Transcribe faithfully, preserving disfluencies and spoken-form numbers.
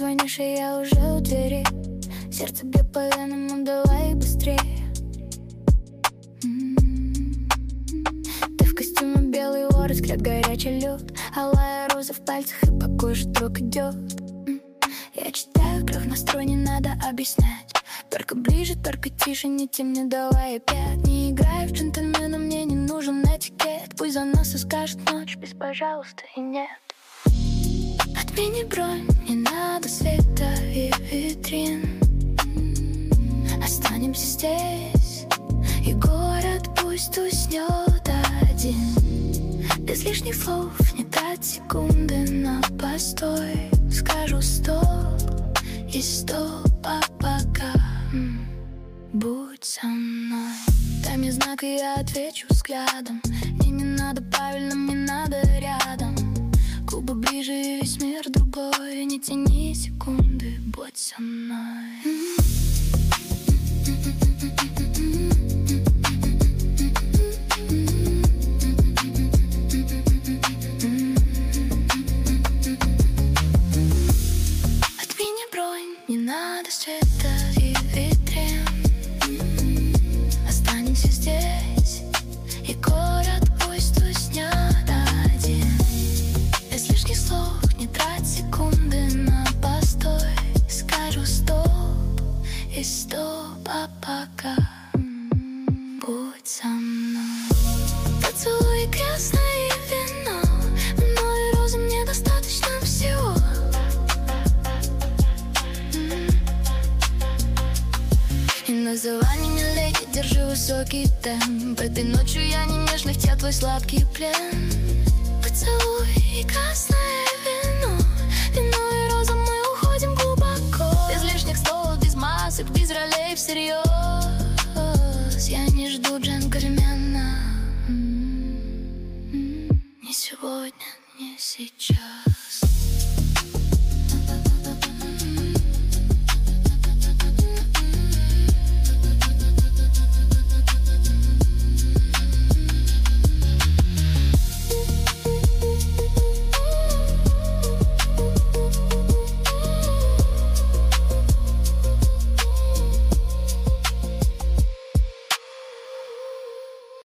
звонишь, и я уже у двери. Сердце бьет по венам, ну давай быстрее. Ты в костюме белый ворот, взгляд горячий лед, алая роза в пальцах, и по коже ток идет. Я читаю кровь, настрой не надо объяснять. Только ближе, только тише, не темни, давай опять. Не играй в джентльмена, мне не нужен этикет. Пусть за нас и скажет ночь без пожалуйста и нет. Отмени бронь, не надо света и витрин. Останемся здесь, и город пусть уснет один. Без лишних слов, не трать секунды на постой. Скажу стоп и стоп, а пока м, будь со мной. Дай мне знак, и я отвечу взглядом. Мне не надо правильно, мне надо рядом. Губы ближе, и весь мир другой. Не тяни секунды, будь со мной. Отмени бронь, не надо света и витрин. Останемся здесь, и город пусть уснет один. Без лишних слов, не трать секунды на постой. Скажу стоп и стоп, а пока будь со мной. Поцелуй, красное вино, мною розы мне достаточно всего. И называй меня леди, держи высокий темп. Этой ночью я не нежный, в тебя твой сладкий плен. Поцелуй и красное вино, вино и роза, мы уходим глубоко. Без лишних слов, без масок, без ролей всерьез. Я не жду джентльмена. Не сегодня, не сейчас.